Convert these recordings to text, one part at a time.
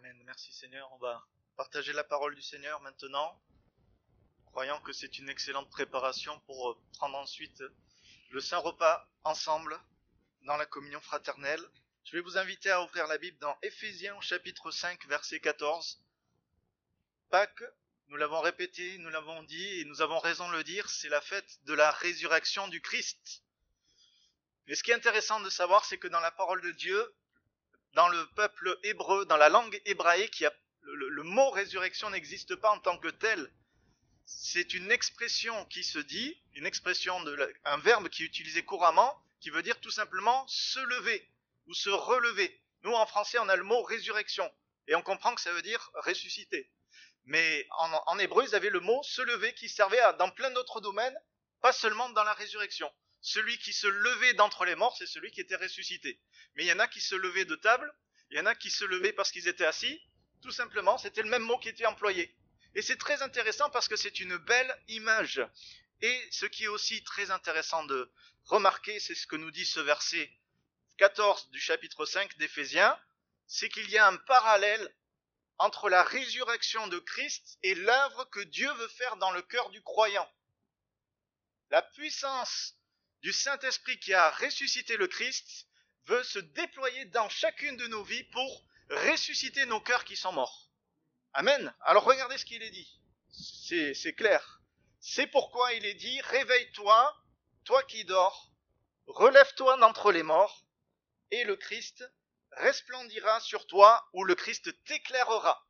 Amen. Merci Seigneur. On va partager la parole du Seigneur maintenant, croyant que c'est une excellente préparation pour prendre ensuite le Saint Repas ensemble dans la communion fraternelle. Je vais vous inviter à ouvrir la Bible dans Éphésiens chapitre 5 verset 14. Pâques, nous l'avons répété, nous l'avons dit et nous avons raison de le dire, c'est la fête de la résurrection du Christ. Mais ce qui est intéressant de savoir, c'est que dans la parole de Dieu, dans le peuple hébreu, dans la langue hébraïque, le mot résurrection n'existe pas en tant que tel. C'est une expression qui se dit, un verbe qui est utilisé couramment, qui veut dire tout simplement se lever ou se relever. Nous, en français, on a le mot résurrection et on comprend que ça veut dire ressusciter. Mais en hébreu, ils avaient le mot se lever qui servait dans plein d'autres domaines, pas seulement dans la résurrection. Celui qui se levait d'entre les morts, c'est celui qui était ressuscité. Mais il y en a qui se levaient de table, il y en a qui se levaient parce qu'ils étaient assis. Tout simplement, c'était le même mot qui était employé. Et c'est très intéressant parce que c'est une belle image. Et ce qui est aussi très intéressant de remarquer, c'est ce que nous dit ce verset 14 du chapitre 5 d'Éphésiens, c'est qu'il y a un parallèle entre la résurrection de Christ et l'œuvre que Dieu veut faire dans le cœur du croyant. La puissance du Saint-Esprit qui a ressuscité le Christ veut se déployer dans chacune de nos vies pour ressusciter nos cœurs qui sont morts. Amen. Alors regardez ce qu'il est dit. C'est clair. C'est pourquoi il est dit, réveille-toi, toi qui dors, relève-toi d'entre les morts, et le Christ resplendira sur toi, ou le Christ t'éclairera.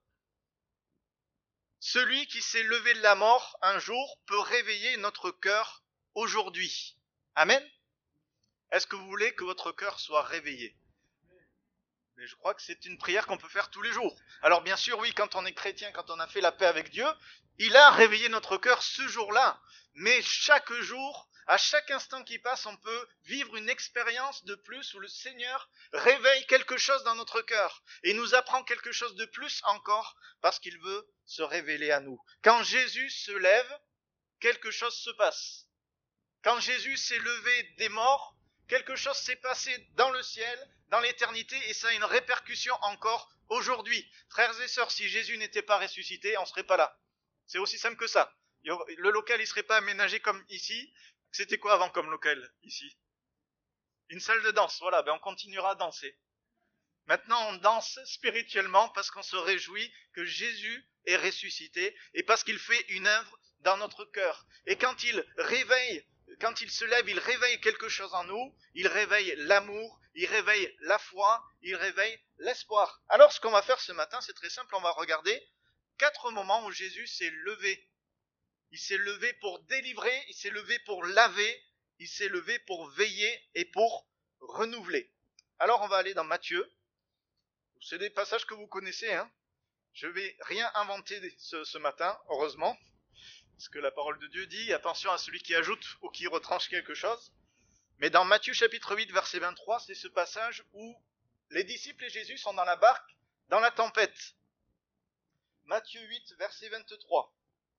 Celui qui s'est levé de la mort un jour peut réveiller notre cœur aujourd'hui. Amen. Est-ce que vous voulez que votre cœur soit réveillé? Mais je crois que c'est une prière qu'on peut faire tous les jours. Alors bien sûr, oui, quand on est chrétien, quand on a fait la paix avec Dieu, il a réveillé notre cœur ce jour-là. Mais chaque jour, à chaque instant qui passe, on peut vivre une expérience de plus où le Seigneur réveille quelque chose dans notre cœur et nous apprend quelque chose de plus encore parce qu'il veut se révéler à nous. Quand Jésus se lève, quelque chose se passe. Quand Jésus s'est levé des morts, quelque chose s'est passé dans le ciel, dans l'éternité, et ça a une répercussion encore aujourd'hui. Frères et sœurs, si Jésus n'était pas ressuscité, on ne serait pas là. C'est aussi simple que ça. Le local, il ne serait pas aménagé comme ici. C'était quoi avant comme local, ici? Une salle de danse, voilà, on continuera à danser. Maintenant, on danse spirituellement parce qu'on se réjouit que Jésus est ressuscité et parce qu'il fait une œuvre dans notre cœur. Et quand il se lève, il réveille quelque chose en nous, il réveille l'amour, il réveille la foi, il réveille l'espoir. Alors ce qu'on va faire ce matin, c'est très simple, on va regarder 4 moments où Jésus s'est levé. Il s'est levé pour délivrer, il s'est levé pour laver, il s'est levé pour veiller et pour renouveler. Alors on va aller dans Matthieu. C'est des passages que vous connaissez, hein. Je ne vais rien inventer ce matin, heureusement. Parce que la parole de Dieu dit, attention à celui qui ajoute ou qui retranche quelque chose. Mais dans Matthieu chapitre 8, verset 23, c'est ce passage où les disciples et Jésus sont dans la barque, dans la tempête. Matthieu 8, verset 23.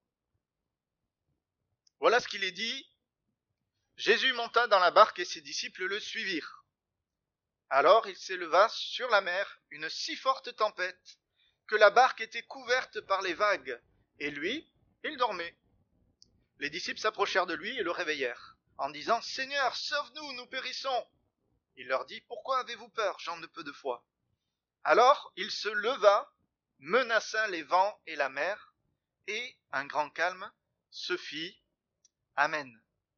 Voilà ce qu'il est dit. Jésus monta dans la barque et ses disciples le suivirent. Alors il s'éleva sur la mer une si forte tempête que la barque était couverte par les vagues, et lui, il dormait. Les disciples s'approchèrent de lui et le réveillèrent, en disant « Seigneur, sauve-nous, nous périssons !» Il leur dit « Pourquoi avez-vous peur, gens de peu de foi ?» Alors il se leva, menaça les vents et la mer, et un grand calme se fit. Amen.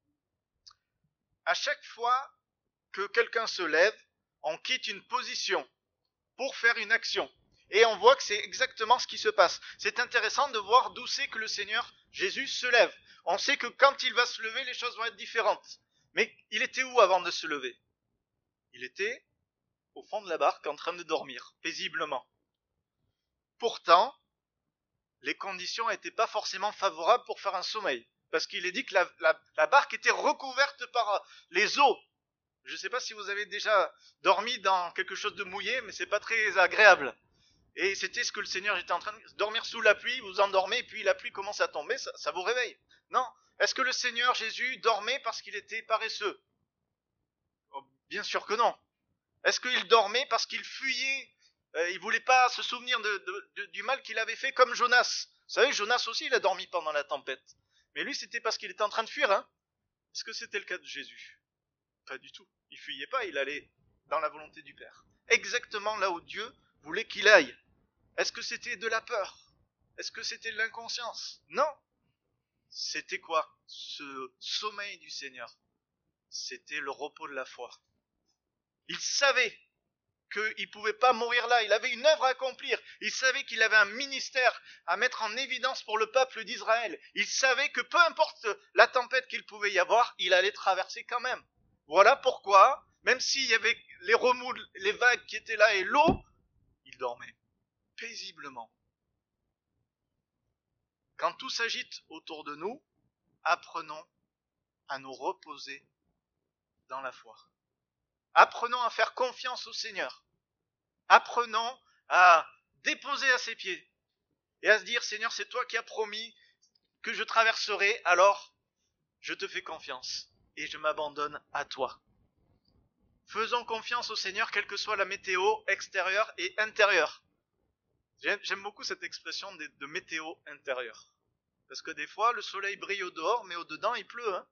À chaque fois que quelqu'un se lève, on quitte une position pour faire une action. Et on voit que c'est exactement ce qui se passe. C'est intéressant de voir d'où c'est que le Seigneur Jésus se lève. On sait que quand il va se lever, les choses vont être différentes. Mais il était où avant de se lever? Il était au fond de la barque en train de dormir, paisiblement. Pourtant, les conditions n'étaient pas forcément favorables pour faire un sommeil. Parce qu'il est dit que la barque était recouverte par les eaux. Je ne sais pas si vous avez déjà dormi dans quelque chose de mouillé, mais c'est pas très agréable. Et c'était ce que le Seigneur était en train de dormir sous la pluie, vous endormez, et puis la pluie commence à tomber, ça vous réveille. Non. Est-ce que le Seigneur Jésus dormait parce qu'il était paresseux? Oh, bien sûr que non. Est-ce qu'il dormait parce qu'il fuyait Il voulait pas se souvenir du mal qu'il avait fait, comme Jonas. Vous savez, Jonas aussi, il a dormi pendant la tempête. Mais lui, c'était parce qu'il était en train de fuir. Hein. Est-ce que c'était le cas de Jésus? Pas du tout. Il fuyait pas, il allait dans la volonté du Père. Exactement là où Dieu voulait qu'il aille. Est-ce que c'était de la peur? Est-ce que c'était de l'inconscience? Non. C'était quoi? Ce sommeil du Seigneur. C'était le repos de la foi. Il savait qu'il ne pouvait pas mourir là, il avait une œuvre à accomplir, il savait qu'il avait un ministère à mettre en évidence pour le peuple d'Israël, il savait que peu importe la tempête qu'il pouvait y avoir, il allait traverser quand même. Voilà pourquoi, même s'il y avait les remous, les vagues qui étaient là et l'eau, il dormait paisiblement. Quand tout s'agite autour de nous, apprenons à nous reposer dans la foi. Apprenons à faire confiance au Seigneur. Apprenons à déposer à ses pieds et à se dire, Seigneur, c'est toi qui as promis que je traverserai, alors je te fais confiance et je m'abandonne à toi. Faisons confiance au Seigneur, quelle que soit la météo extérieure et intérieure. J'aime beaucoup cette expression de météo intérieure. Parce que des fois, le soleil brille au dehors, mais au dedans, il pleut. Hein.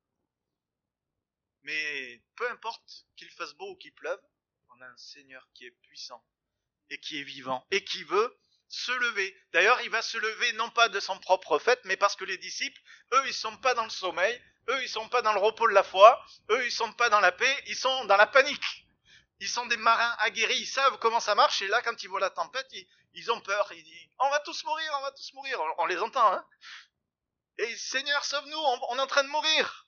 Mais peu importe qu'il fasse beau ou qu'il pleuve, on a un Seigneur qui est puissant et qui est vivant et qui veut se lever. D'ailleurs, il va se lever non pas de son propre fait, mais parce que les disciples, eux, ils sont pas dans le sommeil, eux, ils sont pas dans le repos de la foi, eux, ils sont pas dans la paix, ils sont dans la panique. Ils sont des marins aguerris, ils savent comment ça marche, et là, quand ils voient la tempête, ils ont peur. Ils disent, on va tous mourir, on va tous mourir. On les entend, hein. Et Seigneur, sauve-nous, on est en train de mourir.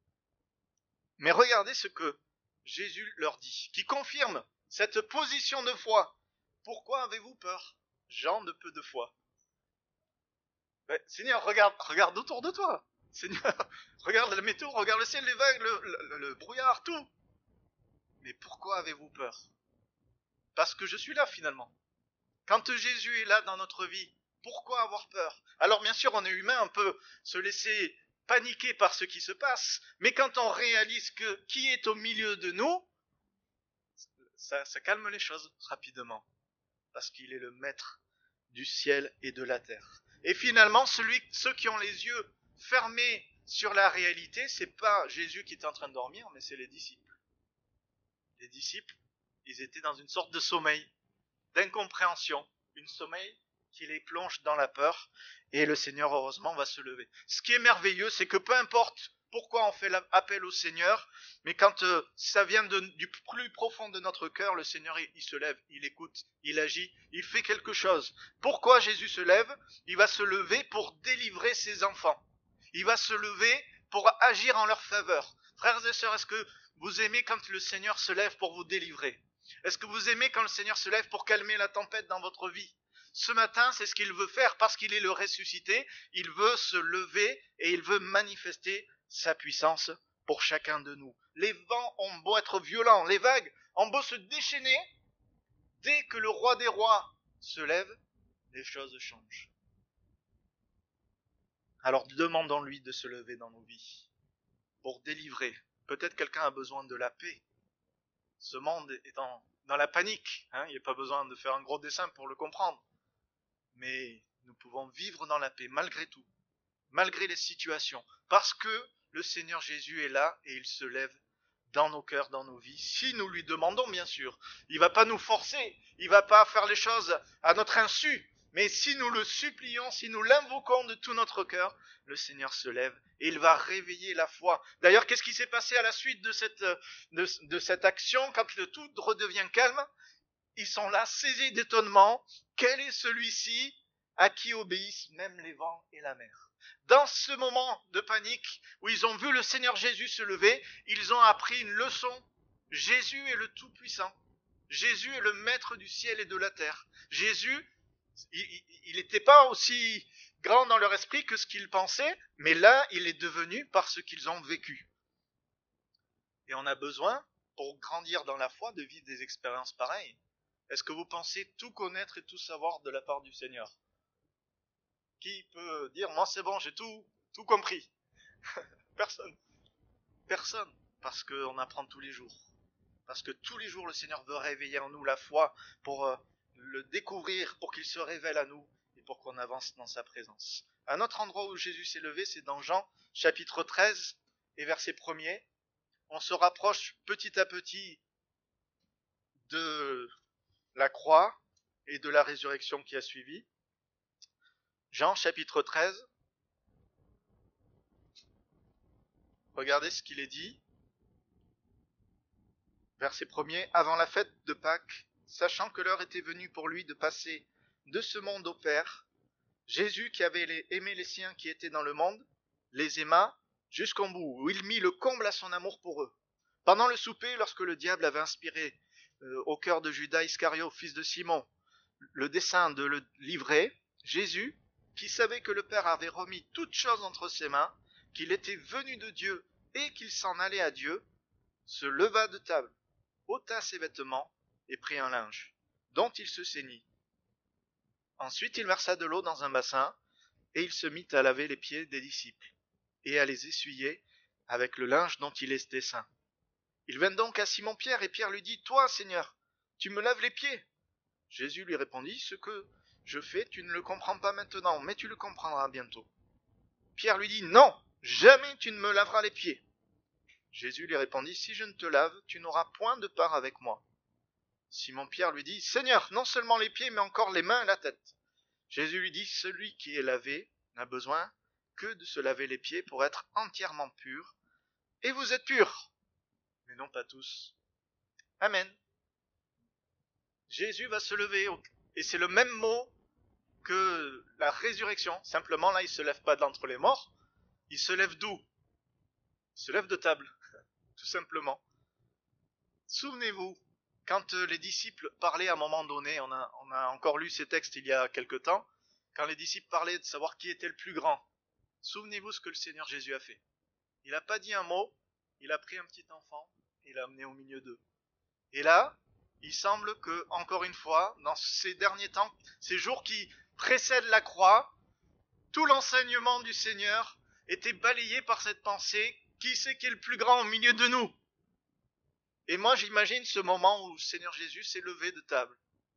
Mais regardez ce que Jésus leur dit, qui confirme cette position de foi. Pourquoi avez-vous peur, gens de peu de foi? Seigneur, regarde autour de toi. Seigneur, regarde la météo, regarde le ciel, les vagues, le brouillard, tout. Mais pourquoi avez-vous peur? Parce que je suis là finalement. Quand Jésus est là dans notre vie, pourquoi avoir peur? Alors bien sûr, on est humain, on peut se laisser paniquer par ce qui se passe, mais quand on réalise que qui est au milieu de nous, ça calme les choses rapidement. Parce qu'il est le maître du ciel et de la terre. Et finalement, ceux qui ont les yeux fermés sur la réalité, c'est pas Jésus qui est en train de dormir, mais c'est les disciples. Les disciples, ils étaient dans une sorte de sommeil, d'incompréhension, une sommeil qui les plonge dans la peur, et le Seigneur, heureusement, va se lever. Ce qui est merveilleux, c'est que peu importe pourquoi on fait appel au Seigneur, mais quand ça vient du plus profond de notre cœur, le Seigneur, il se lève, il écoute, il agit, il fait quelque chose. Pourquoi Jésus se lève? Il va se lever pour délivrer ses enfants. Il va se lever pour agir en leur faveur. Frères et sœurs, est-ce que vous aimez quand le Seigneur se lève pour vous délivrer? Est-ce que vous aimez quand le Seigneur se lève pour calmer la tempête dans votre vie? Ce matin, c'est ce qu'il veut faire parce qu'il est le ressuscité. Il veut se lever et il veut manifester sa puissance pour chacun de nous. Les vents ont beau être violents, les vagues ont beau se déchaîner, dès que le roi des rois se lève, les choses changent. Alors demandons-lui de se lever dans nos vies pour délivrer. Peut-être quelqu'un a besoin de la paix. Ce monde est dans la panique. Il n'y a pas besoin de faire un gros dessin pour le comprendre. Mais nous pouvons vivre dans la paix malgré tout, malgré les situations, parce que le Seigneur Jésus est là et il se lève dans nos cœurs, dans nos vies, si nous lui demandons bien sûr. Il ne va pas nous forcer, il ne va pas faire les choses à notre insu, mais si nous le supplions, si nous l'invoquons de tout notre cœur, le Seigneur se lève et il va réveiller la foi. D'ailleurs, qu'est-ce qui s'est passé à la suite de cette action quand le tout redevient calme? Ils sont là saisis d'étonnement. Quel est celui-ci à qui obéissent même les vents et la mer? Dans ce moment de panique où ils ont vu le Seigneur Jésus se lever, ils ont appris une leçon. Jésus est le Tout-Puissant. Jésus est le Maître du ciel et de la terre. Jésus, il n'était pas aussi grand dans leur esprit que ce qu'ils pensaient, mais là, il est devenu par ce qu'ils ont vécu. Et on a besoin, pour grandir dans la foi, de vivre des expériences pareilles. Est-ce que vous pensez tout connaître et tout savoir de la part du Seigneur? Qui peut dire, moi c'est bon, j'ai tout compris? Personne. Personne. Parce qu'on apprend tous les jours. Parce que tous les jours, le Seigneur veut réveiller en nous la foi pour le découvrir, pour qu'il se révèle à nous et pour qu'on avance dans sa présence. Un autre endroit où Jésus s'est levé, c'est dans Jean chapitre 13 et verset 1er. On se rapproche petit à petit de la croix et de la résurrection qui a suivi. Jean chapitre 13. Regardez ce qu'il est dit. Verset 1er. Avant la fête de Pâques, sachant que l'heure était venue pour lui de passer de ce monde au Père, Jésus, qui avait aimé les siens qui étaient dans le monde, les aima jusqu'au bout, où il mit le comble à son amour pour eux. Pendant le souper, lorsque le diable avait inspiré au cœur de Judas Iscario, fils de Simon, le dessein de le livrer, Jésus, qui savait que le Père avait remis toutes choses entre ses mains, qu'il était venu de Dieu et qu'il s'en allait à Dieu, se leva de table, ôta ses vêtements et prit un linge, dont il se ceignit. Ensuite il versa de l'eau dans un bassin, et il se mit à laver les pieds des disciples, et à les essuyer avec le linge dont il était saint. Il vint donc à Simon-Pierre, et Pierre lui dit, « Toi, Seigneur, tu me laves les pieds ?» Jésus lui répondit, « Ce que je fais, tu ne le comprends pas maintenant, mais tu le comprendras bientôt. » Pierre lui dit, « Non, jamais tu ne me laveras les pieds. » Jésus lui répondit, « Si je ne te lave, tu n'auras point de part avec moi. » Simon-Pierre lui dit, « Seigneur, non seulement les pieds, mais encore les mains et la tête. » Jésus lui dit, « Celui qui est lavé n'a besoin que de se laver les pieds pour être entièrement pur. Et vous êtes purs, mais non pas tous. » Amen. Jésus va se lever, et c'est le même mot que la résurrection. Simplement, là, il ne se lève pas d'entre les morts. Il se lève d'où? Il se lève de table, tout simplement. Souvenez-vous, quand les disciples parlaient à un moment donné, on a encore lu ces textes il y a quelque temps, quand les disciples parlaient de savoir qui était le plus grand, souvenez-vous ce que le Seigneur Jésus a fait. Il n'a pas dit un mot, il a pris un petit enfant, et l'a amené au milieu d'eux. Et là, il semble que, encore une fois, dans ces derniers temps, ces jours qui précèdent la croix, tout l'enseignement du Seigneur était balayé par cette pensée, qui c'est qui est le plus grand au milieu de nous? Et moi j'imagine ce moment où le Seigneur Jésus s'est levé de table.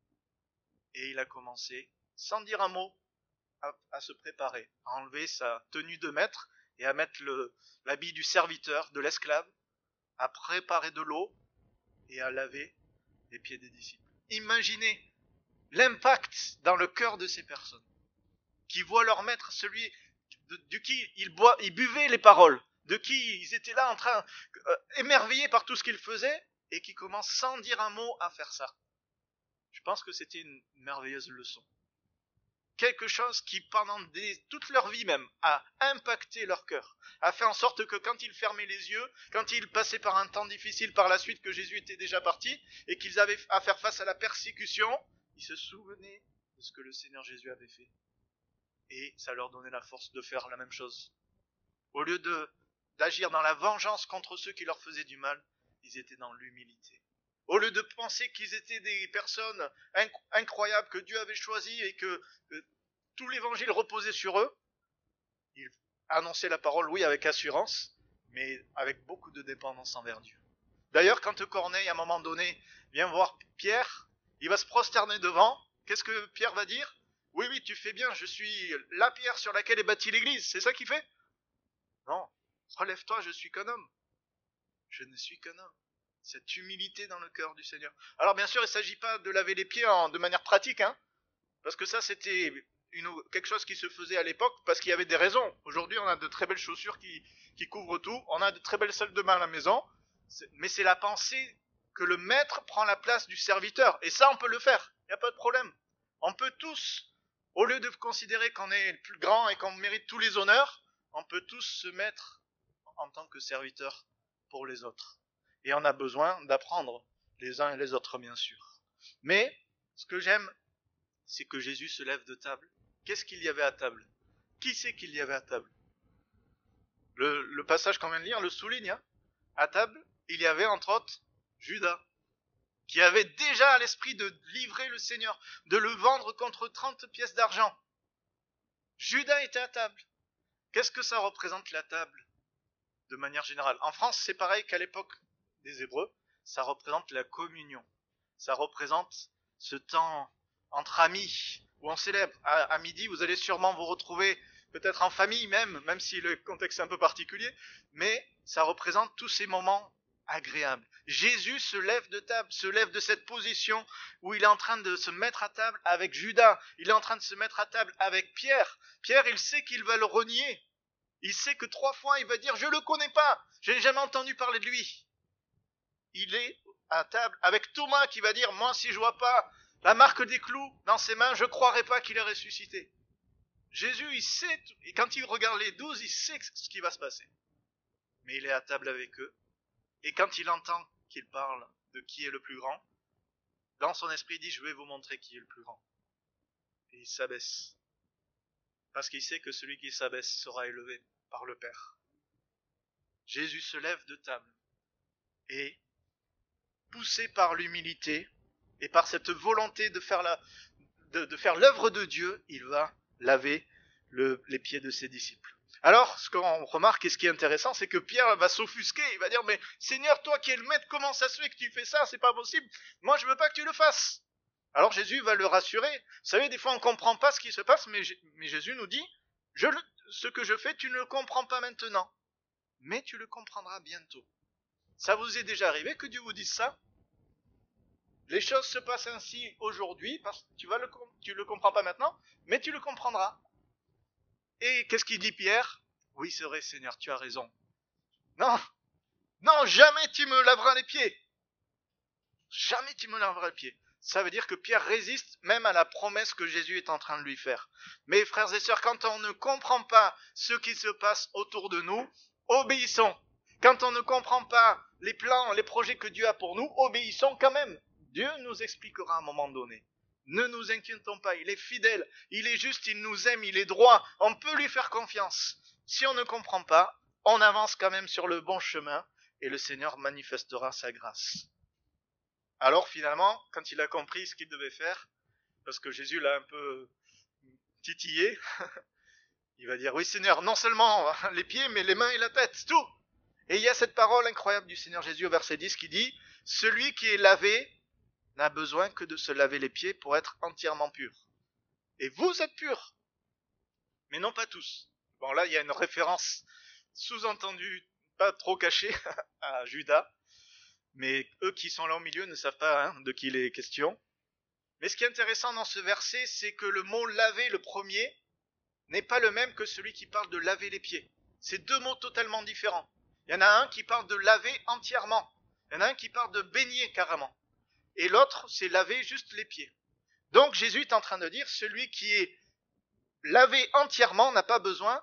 Et il a commencé, sans dire un mot, à se préparer, à enlever sa tenue de maître et à mettre l'habit du serviteur, de l'esclave, à préparer de l'eau et à laver les pieds des disciples. Imaginez l'impact dans le cœur de ces personnes qui voient leur maître, celui de qui ils buvaient les paroles, de qui ils étaient là en train, émerveillés par tout ce qu'ils faisaient, et qui commencent sans dire un mot à faire ça. Je pense que c'était une merveilleuse leçon. Quelque chose qui, pendant toute leur vie même, a impacté leur cœur, a fait en sorte que quand ils fermaient les yeux, quand ils passaient par un temps difficile par la suite, que Jésus était déjà parti, et qu'ils avaient à faire face à la persécution, ils se souvenaient de ce que le Seigneur Jésus avait fait. Et ça leur donnait la force de faire la même chose. Au lieu d'agir dans la vengeance contre ceux qui leur faisaient du mal, ils étaient dans l'humilité. Au lieu de penser qu'ils étaient des personnes incroyables que Dieu avait choisies et que tout l'évangile reposait sur eux, ils annonçaient la parole, oui, avec assurance, mais avec beaucoup de dépendance envers Dieu. D'ailleurs, quand Corneille, à un moment donné, vient voir Pierre, il va se prosterner devant. Qu'est-ce que Pierre va dire? Oui, oui, tu fais bien, je suis la pierre sur laquelle est bâtie l'église. C'est ça qu'il fait? Non, relève-toi, je suis qu'un homme. Je ne suis qu'un homme. Cette humilité dans le cœur du Seigneur. Alors bien sûr, il ne s'agit pas de laver les pieds de manière pratique, parce que ça c'était quelque chose qui se faisait à l'époque, parce qu'il y avait des raisons. Aujourd'hui, on a de très belles chaussures qui couvrent tout, on a de très belles salles de bain à la maison, mais c'est la pensée que le maître prend la place du serviteur, et ça on peut le faire, il n'y a pas de problème. On peut tous, au lieu de considérer qu'on est le plus grand et qu'on mérite tous les honneurs, on peut tous se mettre en tant que serviteur pour les autres. Et on a besoin d'apprendre les uns et les autres, bien sûr. Mais ce que j'aime, c'est que Jésus se lève de table. Qu'est-ce qu'il y avait à table? Qui c'est qu'il y avait à table? Le passage qu'on vient de lire le souligne. À table, il y avait entre autres Judas, qui avait déjà à l'esprit de livrer le Seigneur, de le vendre contre 30 pièces d'argent. Judas était à table. Qu'est-ce que ça représente la table, de manière générale? En France, c'est pareil qu'à l'époque des Hébreux, ça représente la communion. Ça représente ce temps entre amis, où on célèbre. À midi, vous allez sûrement vous retrouver peut-être en famille même si le contexte est un peu particulier, mais ça représente tous ces moments agréables. Jésus se lève de table, se lève de cette position où il est en train de se mettre à table avec Judas, il est en train de se mettre à table avec Pierre. Pierre, il sait qu'il va le renier. Il sait que 3 fois, il va dire « Je ne le connais pas, je n'ai jamais entendu parler de lui ». Il est à table avec Thomas qui va dire « Moi, si je vois pas la marque des clous dans ses mains, je ne croirai pas qu'il est ressuscité ». Jésus, il sait, et quand il regarde les 12, il sait ce qui va se passer. Mais il est à table avec eux, et quand il entend qu'ils parlent de qui est le plus grand, dans son esprit, il dit « Je vais vous montrer qui est le plus grand ». Et il s'abaisse. Parce qu'il sait que celui qui s'abaisse sera élevé par le Père. Jésus se lève de table, et poussé par l'humilité, et par cette volonté de faire l'œuvre de Dieu, il va laver les pieds de ses disciples. Alors, ce qu'on remarque et ce qui est intéressant, c'est que Pierre va s'offusquer, il va dire « Mais Seigneur, toi qui es le maître, comment ça se fait que tu fais ça? C'est pas possible, moi je veux pas que tu le fasses !» Alors Jésus va le rassurer. Vous savez, des fois on ne comprend pas ce qui se passe, mais Jésus nous dit « Ce que je fais, tu ne le comprends pas maintenant, mais tu le comprendras bientôt. » Ça vous est déjà arrivé que Dieu vous dise ça? Les choses se passent ainsi aujourd'hui, parce que tu le comprends pas maintenant, mais tu le comprendras. Et qu'est-ce qu'il dit Pierre? Oui, c'est vrai, Seigneur, tu as raison. Non, non, jamais tu me laveras les pieds. Jamais tu me laveras les pieds. Ça veut dire que Pierre résiste même à la promesse que Jésus est en train de lui faire. Mais frères et sœurs, quand on ne comprend pas ce qui se passe autour de nous, obéissons. Quand on ne comprend pas les plans, les projets que Dieu a pour nous, obéissons quand même. Dieu nous expliquera à un moment donné. Ne nous inquiétons pas, il est fidèle, il est juste, il nous aime, il est droit, on peut lui faire confiance. Si on ne comprend pas, on avance quand même sur le bon chemin et le Seigneur manifestera sa grâce. Alors finalement, quand il a compris ce qu'il devait faire, parce que Jésus l'a un peu titillé, il va dire « Oui Seigneur, non seulement les pieds, mais les mains et la tête, c'est tout !» Et il y a cette parole incroyable du Seigneur Jésus au verset 10 qui dit « Celui qui est lavé n'a besoin que de se laver les pieds pour être entièrement pur. Et vous êtes purs, mais non pas tous. » Bon là, il y a une référence sous-entendue, pas trop cachée, à Judas, mais eux qui sont là au milieu ne savent pas de qui il est question. Mais ce qui est intéressant dans ce verset, c'est que le mot « laver », le premier, n'est pas le même que celui qui parle de laver les pieds. C'est deux mots totalement différents. Il y en a un qui parle de laver entièrement. Il y en a un qui parle de baigner carrément. Et l'autre, c'est laver juste les pieds. Donc Jésus est en train de dire, celui qui est lavé entièrement n'a besoin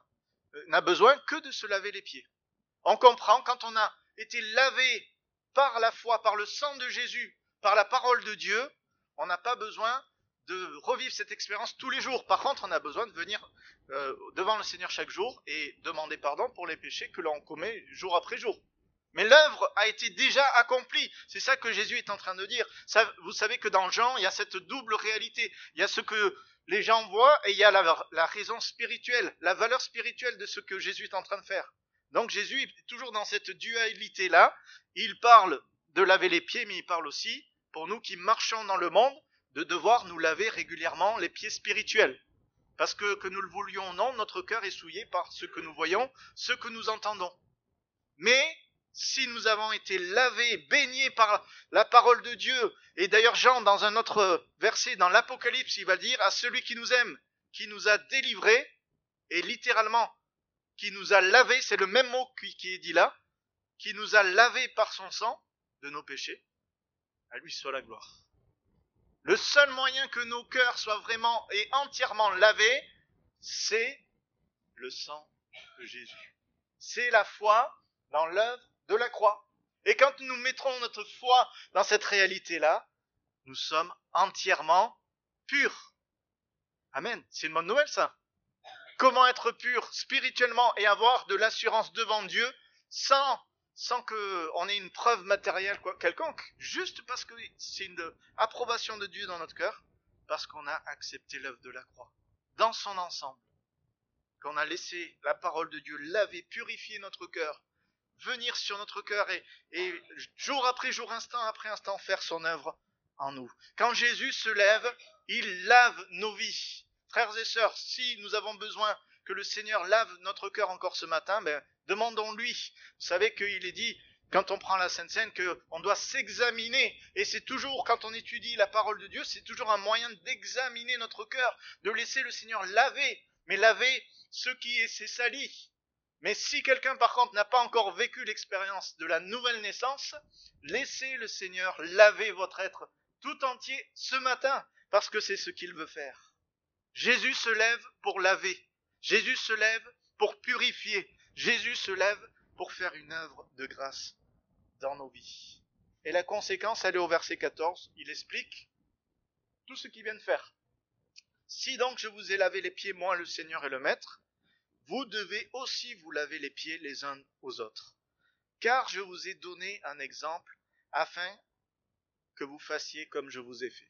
que de se laver les pieds. On comprend, quand on a été lavé par la foi, par le sang de Jésus, par la parole de Dieu, on n'a pas besoin de revivre cette expérience tous les jours. Par contre, on a besoin de venir devant le Seigneur chaque jour et demander pardon pour les péchés que l'on commet jour après jour. Mais l'œuvre a été déjà accomplie. C'est ça que Jésus est en train de dire. Ça, vous savez que dans Jean, il y a cette double réalité. Il y a ce que les gens voient et il y a la raison spirituelle, la valeur spirituelle de ce que Jésus est en train de faire. Donc Jésus est toujours dans cette dualité-là. Il parle de laver les pieds, mais il parle aussi, pour nous qui marchons dans le monde, de devoir nous laver régulièrement les pieds spirituels. Parce que nous le voulions ou non, notre cœur est souillé par ce que nous voyons, ce que nous entendons. Mais si nous avons été lavés, baignés par la parole de Dieu, et d'ailleurs Jean, dans un autre verset, dans l'Apocalypse, il va dire à celui qui nous aime, qui nous a délivrés, et littéralement, qui nous a lavés, c'est le même mot qui est dit là, qui nous a lavés par son sang de nos péchés, à lui soit la gloire. Le seul moyen que nos cœurs soient vraiment et entièrement lavés, c'est le sang de Jésus. C'est la foi dans l'œuvre de la croix. Et quand nous mettrons notre foi dans cette réalité-là, nous sommes entièrement purs. Amen. C'est une bonne nouvelle, ça. Comment être pur spirituellement et avoir de l'assurance devant Dieu sans qu'on ait une preuve matérielle quelconque, juste parce que c'est une approbation de Dieu dans notre cœur, parce qu'on a accepté l'œuvre de la croix, dans son ensemble, qu'on a laissé la parole de Dieu laver, purifier notre cœur, venir sur notre cœur et jour après jour, instant après instant, faire son œuvre en nous. Quand Jésus se lève, il lave nos vies. Frères et sœurs, si nous avons besoin que le Seigneur lave notre cœur encore ce matin, demandons-lui. Vous savez qu'il est dit, quand on prend la Sainte Seine, qu'on doit s'examiner. Et c'est toujours, quand on étudie la parole de Dieu, c'est toujours un moyen d'examiner notre cœur, de laisser le Seigneur laver, mais laver ce qui s'est sali. Mais si quelqu'un par contre n'a pas encore vécu l'expérience de la nouvelle naissance, laissez le Seigneur laver votre être tout entier ce matin, parce que c'est ce qu'il veut faire. Jésus se lève pour laver, Jésus se lève pour purifier, Jésus se lève pour faire une œuvre de grâce dans nos vies. Et la conséquence, elle est au verset 14, il explique tout ce qu'il vient de faire. Si donc je vous ai lavé les pieds, moi le Seigneur et le Maître, vous devez aussi vous laver les pieds les uns aux autres. Car je vous ai donné un exemple afin que vous fassiez comme je vous ai fait.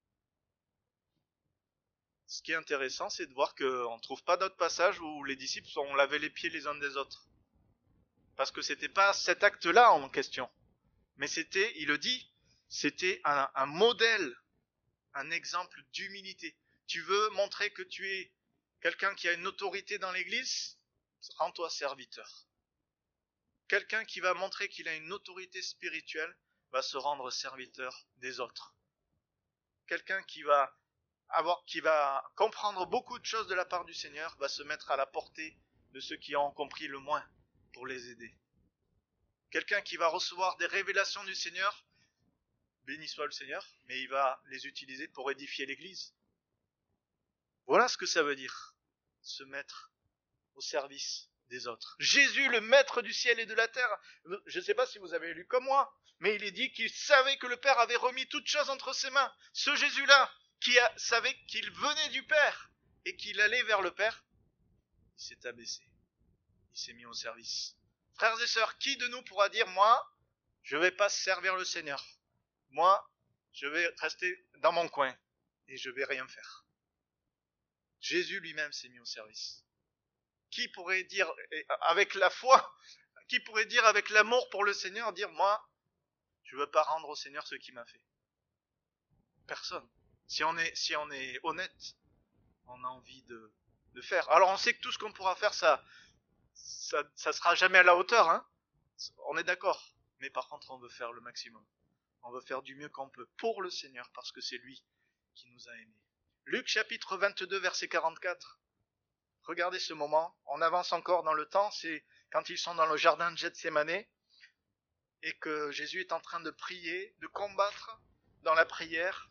Ce qui est intéressant, c'est de voir qu'on ne trouve pas d'autres passages où les disciples ont lavé les pieds les uns des autres. Parce que c'était pas cet acte-là en question. Mais c'était, il le dit, c'était un modèle, un exemple d'humilité. Tu veux montrer que tu es quelqu'un qui a une autorité dans l'église? Rends-toi serviteur. Quelqu'un qui va montrer qu'il a une autorité spirituelle va se rendre serviteur des autres. Quelqu'un qui va comprendre beaucoup de choses de la part du Seigneur va se mettre à la portée de ceux qui ont compris le moins pour les aider. Quelqu'un qui va recevoir des révélations du Seigneur, béni soit le Seigneur, mais il va les utiliser pour édifier l'église. Voilà ce que ça veut dire, se mettre au service des autres. Jésus, le maître du ciel et de la terre, je ne sais pas si vous avez lu comme moi, mais il est dit qu'il savait que le Père avait remis toutes choses entre ses mains. Ce Jésus-là, qui savait qu'il venait du Père et qu'il allait vers le Père, il s'est abaissé, il s'est mis au service. Frères et sœurs, qui de nous pourra dire, moi, je ne vais pas servir le Seigneur, moi, je vais rester dans mon coin et je ne vais rien faire. Jésus lui-même s'est mis au service. Qui pourrait dire avec la foi, qui pourrait dire avec l'amour pour le Seigneur, dire moi, je ne veux pas rendre au Seigneur ce qu'il m'a fait? Personne. Si on est honnête, on a envie de faire. Alors on sait que tout ce qu'on pourra faire, ça sera jamais à la hauteur, hein. On est d'accord. Mais par contre, on veut faire le maximum. On veut faire du mieux qu'on peut pour le Seigneur, parce que c'est lui qui nous a aimés. Luc chapitre 22, verset 44. Regardez ce moment, on avance encore dans le temps, c'est quand ils sont dans le jardin de Gethsémané et que Jésus est en train de prier, de combattre dans la prière.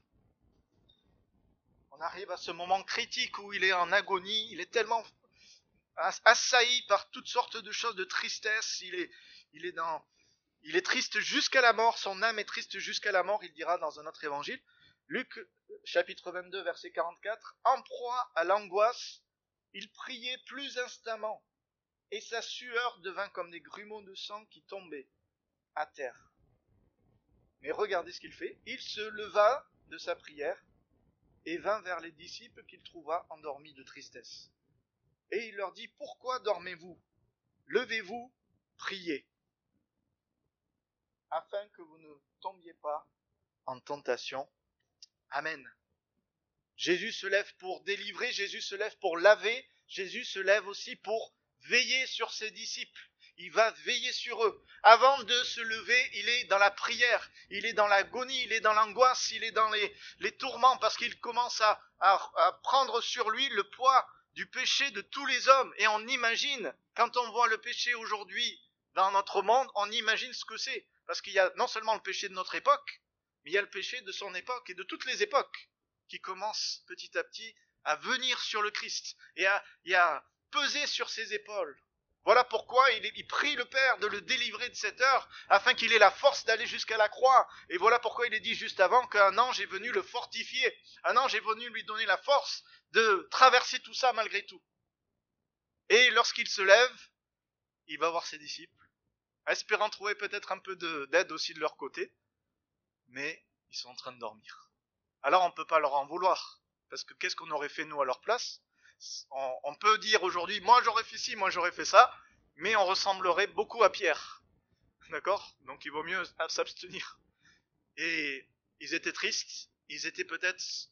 On arrive à ce moment critique où il est en agonie, il est tellement assailli par toutes sortes de choses de tristesse, il est triste jusqu'à la mort, son âme est triste jusqu'à la mort, il dira dans un autre évangile. Luc chapitre 22, verset 44, en proie à l'angoisse, il priait plus instamment, et sa sueur devint comme des grumeaux de sang qui tombaient à terre. Mais regardez ce qu'il fait. Il se leva de sa prière et vint vers les disciples qu'il trouva endormis de tristesse. Et il leur dit, pourquoi dormez-vous? Levez-vous, priez, afin que vous ne tombiez pas en tentation. Amen. Jésus se lève pour délivrer, Jésus se lève pour laver, Jésus se lève aussi pour veiller sur ses disciples. Il va veiller sur eux. Avant de se lever, il est dans la prière, il est dans l'agonie, il est dans l'angoisse, il est dans les tourments, parce qu'il commence à prendre sur lui le poids du péché de tous les hommes. Et on imagine, quand on voit le péché aujourd'hui dans notre monde, on imagine ce que c'est. Parce qu'il y a non seulement le péché de notre époque, mais il y a le péché de son époque et de toutes les époques qui commencent petit à petit à venir sur le Christ et à peser sur ses épaules. Voilà pourquoi il prie le Père de le délivrer de cette heure, afin qu'il ait la force d'aller jusqu'à la croix. Et voilà pourquoi il est dit juste avant qu'un ange est venu le fortifier. Un ange est venu lui donner la force de traverser tout ça malgré tout. Et lorsqu'il se lève, il va voir ses disciples, espérant trouver peut-être un peu d'aide aussi de leur côté, mais ils sont en train de dormir. Alors on ne peut pas leur en vouloir, parce que qu'est-ce qu'on aurait fait nous à leur place? On peut dire aujourd'hui, moi j'aurais fait ci, moi j'aurais fait ça, mais on ressemblerait beaucoup à Pierre. D'accord? Donc il vaut mieux s'abstenir. Et ils étaient tristes, ils étaient peut-être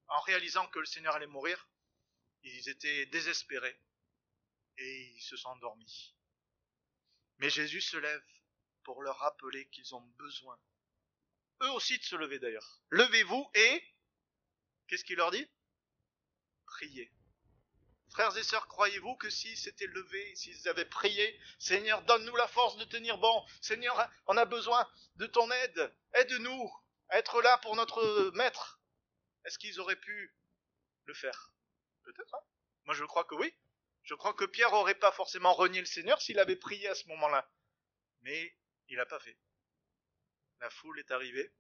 en réalisant que le Seigneur allait mourir, ils étaient désespérés et ils se sont endormis. Mais Jésus se lève pour leur rappeler qu'ils ont besoin, eux aussi, de se lever d'ailleurs. Levez-vous et, qu'est-ce qu'il leur dit? Priez. Frères et sœurs, croyez-vous que s'ils s'étaient levés, s'ils avaient prié, Seigneur, donne-nous la force de tenir bon, Seigneur, on a besoin de ton aide, aide-nous à être là pour notre maître, est-ce qu'ils auraient pu le faire? Peut-être, hein? Moi je crois que oui. Je crois que Pierre n'aurait pas forcément renié le Seigneur s'il avait prié à ce moment-là. Mais il n'a pas fait. La foule est arrivée.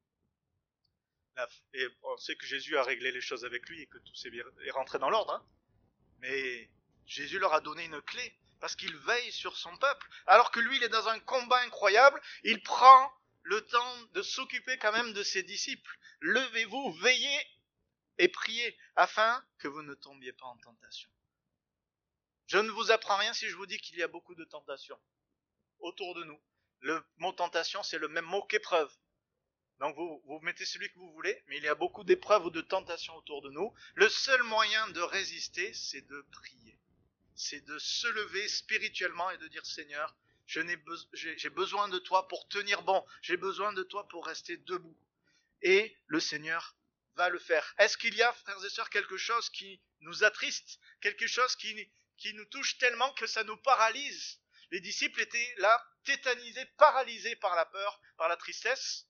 Et on sait que Jésus a réglé les choses avec lui et que tout est rentré dans l'ordre. Hein. Mais Jésus leur a donné une clé parce qu'il veille sur son peuple. Alors que lui, il est dans un combat incroyable, il prend le temps de s'occuper quand même de ses disciples. Levez-vous, veillez et priez afin que vous ne tombiez pas en tentation. Je ne vous apprends rien si je vous dis qu'il y a beaucoup de tentations autour de nous. Le mot tentation, c'est le même mot qu'épreuve. Donc vous mettez celui que vous voulez, mais il y a beaucoup d'épreuves ou de tentations autour de nous. Le seul moyen de résister, c'est de prier. C'est de se lever spirituellement et de dire Seigneur, j'ai besoin de toi pour tenir bon. J'ai besoin de toi pour rester debout. Et le Seigneur va le faire. Est-ce qu'il y a, frères et sœurs, quelque chose qui nous attriste, quelque chose qui nous touche tellement que ça nous paralyse? Les disciples étaient là, tétanisés, paralysés par la peur, par la tristesse.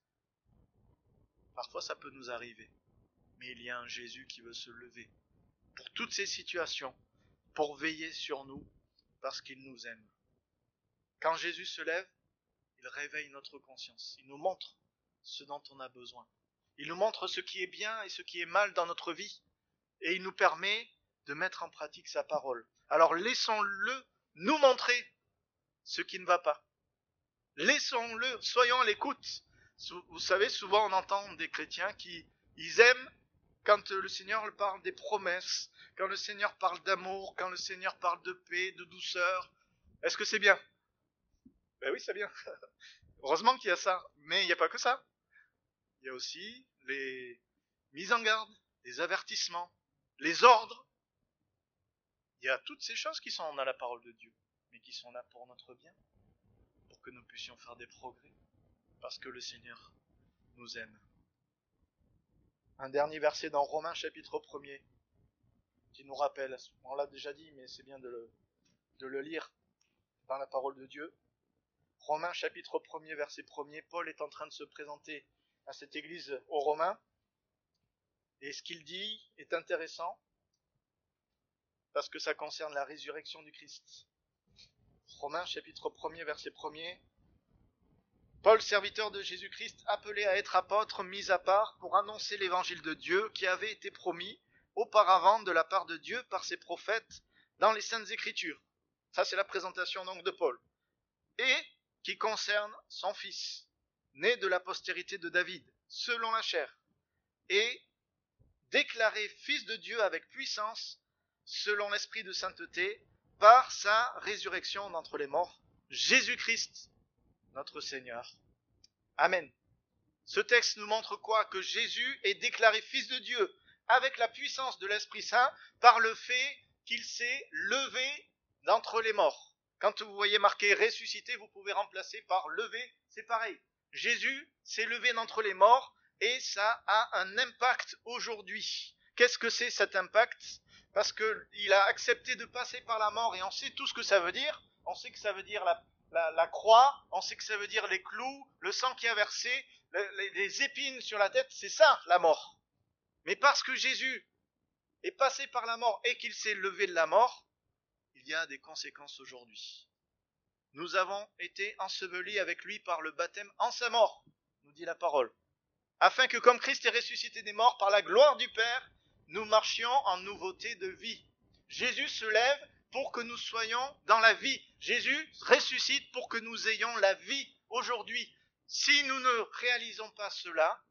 Parfois ça peut nous arriver. Mais il y a un Jésus qui veut se lever pour toutes ces situations, pour veiller sur nous, parce qu'il nous aime. Quand Jésus se lève, il réveille notre conscience. Il nous montre ce dont on a besoin. Il nous montre ce qui est bien et ce qui est mal dans notre vie. Et il nous permet de mettre en pratique sa parole. Alors laissons-le nous montrer ce qui ne va pas. Laissons-le, soyons à l'écoute. Vous savez, souvent on entend des chrétiens qui aiment quand le Seigneur parle des promesses, quand le Seigneur parle d'amour, quand le Seigneur parle de paix, de douceur. Est-ce que c'est bien? Ben oui, c'est bien. Heureusement qu'il y a ça. Mais il n'y a pas que ça. Il y a aussi les mises en garde, les avertissements, les ordres. Il y a toutes ces choses qui sont dans la parole de Dieu, mais qui sont là pour notre bien, pour que nous puissions faire des progrès, parce que le Seigneur nous aime. Un dernier verset dans Romains chapitre 1er, qui nous rappelle, on l'a déjà dit, mais c'est bien de le lire dans la parole de Dieu. Romains chapitre 1er, verset 1er, Paul est en train de se présenter à cette église aux Romains, et ce qu'il dit est intéressant, parce que ça concerne la résurrection du Christ. Romains chapitre 1er, verset 1er, Paul, serviteur de Jésus-Christ, appelé à être apôtre, mis à part pour annoncer l'évangile de Dieu qui avait été promis auparavant de la part de Dieu par ses prophètes dans les Saintes Écritures. Ça, c'est la présentation donc de Paul. Et qui concerne son fils, né de la postérité de David, selon la chair, et déclaré fils de Dieu avec puissance, selon l'esprit de sainteté, par sa résurrection d'entre les morts, Jésus-Christ, notre Seigneur. Amen. Ce texte nous montre quoi? Que Jésus est déclaré fils de Dieu avec la puissance de l'Esprit Saint par le fait qu'il s'est levé d'entre les morts. Quand vous voyez marqué ressuscité, vous pouvez remplacer par levé, c'est pareil. Jésus s'est levé d'entre les morts et ça a un impact aujourd'hui. Qu'est-ce que c'est cet impact? Parce qu'il a accepté de passer par la mort et on sait tout ce que ça veut dire. On sait que ça veut dire la croix, on sait que ça veut dire les clous, le sang qui a versé, les épines sur la tête, c'est ça la mort. Mais parce que Jésus est passé par la mort et qu'il s'est levé de la mort, il y a des conséquences aujourd'hui. Nous avons été ensevelis avec lui par le baptême en sa mort, nous dit la parole, afin que comme Christ est ressuscité des morts par la gloire du Père, nous marchions en nouveauté de vie. Jésus se lève pour que nous soyons dans la vie. Jésus ressuscite pour que nous ayons la vie aujourd'hui. Si nous ne réalisons pas cela,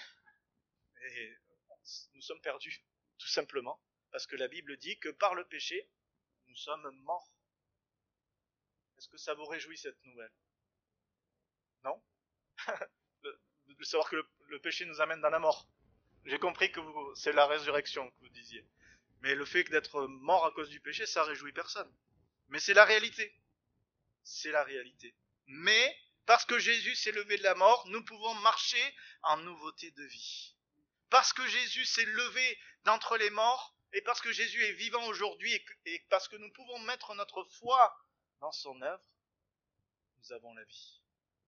nous sommes perdus, tout simplement, parce que la Bible dit que par le péché, nous sommes morts. Est-ce que ça vous réjouit cette nouvelle? Non? De savoir que le péché nous amène dans la mort. J'ai compris que c'est la résurrection que vous disiez. Mais le fait d'être mort à cause du péché, ça réjouit personne. Mais c'est la réalité. C'est la réalité. Mais, parce que Jésus s'est levé de la mort, nous pouvons marcher en nouveauté de vie. Parce que Jésus s'est levé d'entre les morts, et parce que Jésus est vivant aujourd'hui, et parce que nous pouvons mettre notre foi dans son œuvre, nous avons la vie.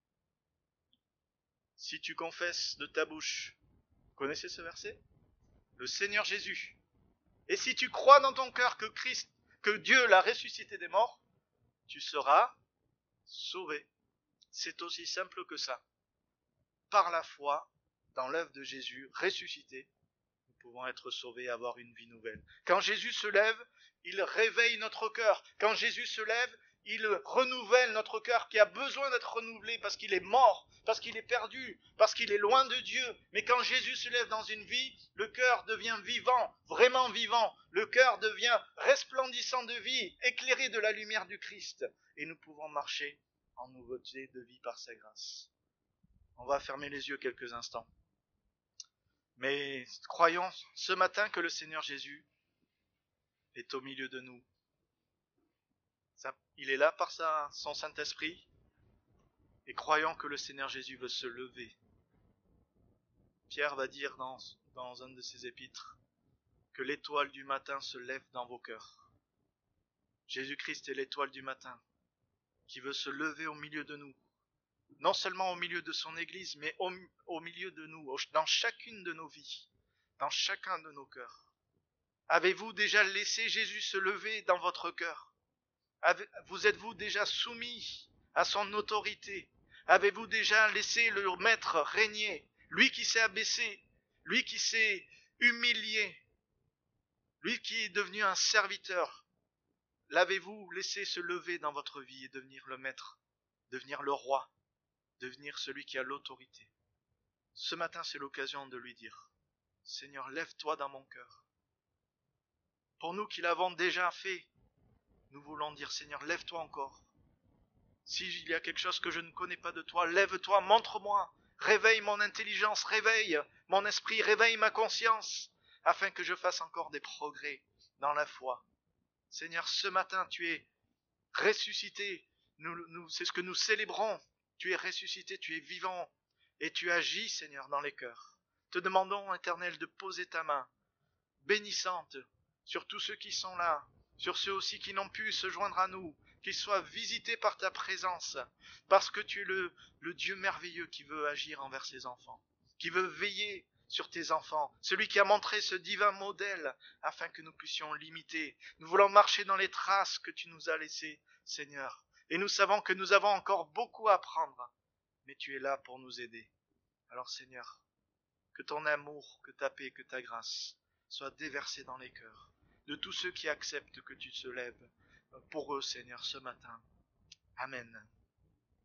Si tu confesses de ta bouche, vous connaissez ce verset? Le Seigneur Jésus. Et si tu crois dans ton cœur que Dieu l'a ressuscité des morts, tu seras sauvé. C'est aussi simple que ça. Par la foi dans l'œuvre de Jésus ressuscité, nous pouvons être sauvés et avoir une vie nouvelle. Quand Jésus se lève, il réveille notre cœur. Quand Jésus se lève, il renouvelle notre cœur qui a besoin d'être renouvelé parce qu'il est mort, parce qu'il est perdu, parce qu'il est loin de Dieu. Mais quand Jésus se lève dans une vie, le cœur devient vivant, vraiment vivant. Le cœur devient resplendissant de vie, éclairé de la lumière du Christ. Et nous pouvons marcher en nouveauté de vie par sa grâce. On va fermer les yeux quelques instants. Mais croyons ce matin que le Seigneur Jésus est au milieu de nous. Il est là par son Saint-Esprit. Et croyons que le Seigneur Jésus veut se lever. Pierre va dire dans un de ses épîtres que l'étoile du matin se lève dans vos cœurs. Jésus-Christ est l'étoile du matin qui veut se lever au milieu de nous. Non seulement au milieu de son Église, mais au milieu de nous, dans chacune de nos vies, dans chacun de nos cœurs. Avez-vous déjà laissé Jésus se lever dans votre cœur? Vous êtes-vous déjà soumis à son autorité? Avez-vous déjà laissé le Maître régner? Lui qui s'est abaissé, lui qui s'est humilié, lui qui est devenu un serviteur. L'avez-vous laissé se lever dans votre vie et devenir le Maître, devenir le Roi, devenir celui qui a l'autorité? Ce matin, c'est l'occasion de lui dire, Seigneur, lève-toi dans mon cœur. Pour nous qui l'avons déjà fait, nous voulons dire, Seigneur, lève-toi encore. S'il y a quelque chose que je ne connais pas de toi, lève-toi, montre-moi. Réveille mon intelligence, réveille mon esprit, réveille ma conscience, afin que je fasse encore des progrès dans la foi. Seigneur, ce matin, tu es ressuscité. C'est ce que nous célébrons. Tu es ressuscité, tu es vivant, et tu agis, Seigneur, dans les cœurs. Te demandons, Éternel, de poser ta main bénissante sur tous ceux qui sont là, sur ceux aussi qui n'ont pu se joindre à nous, qu'ils soient visités par ta présence, parce que tu es le Dieu merveilleux qui veut agir envers ses enfants, qui veut veiller sur tes enfants, celui qui a montré ce divin modèle afin que nous puissions l'imiter. Nous voulons marcher dans les traces que tu nous as laissées, Seigneur, et nous savons que nous avons encore beaucoup à apprendre, mais tu es là pour nous aider. Alors Seigneur, que ton amour, que ta paix, que ta grâce soient déversés dans les cœurs de tous ceux qui acceptent que tu te lèves pour eux, Seigneur, ce matin. Amen.